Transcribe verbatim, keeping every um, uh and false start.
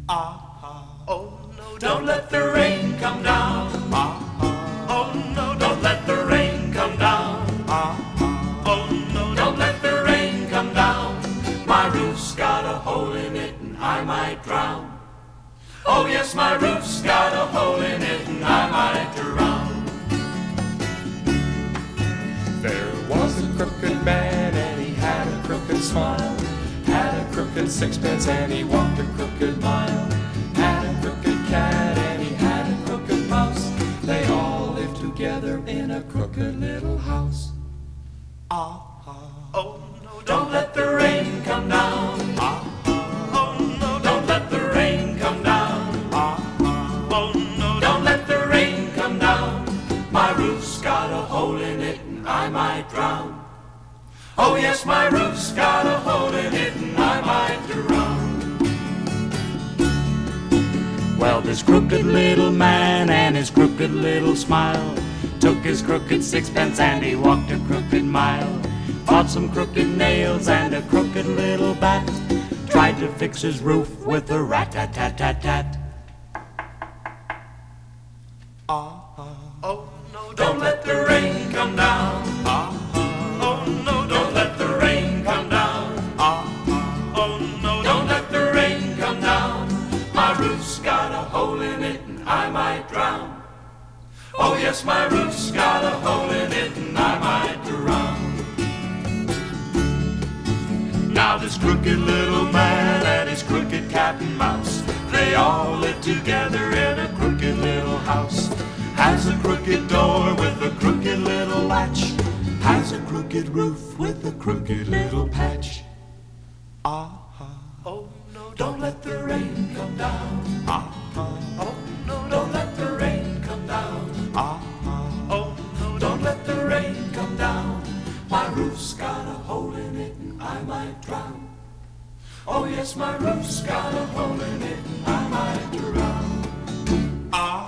Ah, oh no, don't let the rain come down. Ah, oh no, don't let the rain come down. Ah, oh no, don't let the rain come down. My roof's got a hole in it and I might drown. Oh yes, my roof's got a hole in it and I might drown. There was a crooked man and he had a crooked smile. Had a crooked sixpence and he walked a crooked mile. Had a crooked cat and he had a crooked mouse. They all lived together in a crooked little house. Ah, oh no, don't let the rain come down. Ah, oh no, don't let the rain come down. Ah, oh no, don't let the rain come down. My roof's got a hole in it and I might drown. Oh yes, my roof's got a hole in it and I might drown. Well, this crooked little man and his crooked little smile took his crooked sixpence and he walked a crooked mile. Bought some crooked nails and a crooked little bat. Tried to fix his roof with a rat-tat-tat-tat-tat. Ah, oh no, don't let the rain come down. Ah, oh no, don't let the rain come down. Ah, oh no, don't let the rain come down. My roof's got a hole in it and I might drown. Oh yes, my roof's got a hole in it and I might drown. Now this crooked little man and his crooked cat and mouse, they all live together in a crooked little house. Has a crooked door with a crooked little latch. Has a crooked roof with a crooked little patch. Ah, oh no, don't let the rain come down. Ah, oh no, don't let the rain come down. Ah, oh no, don't let the rain come down. My roof's got a hole in it and I might drown. Oh yes, my roof's got a hole in it and I might drown. Ah.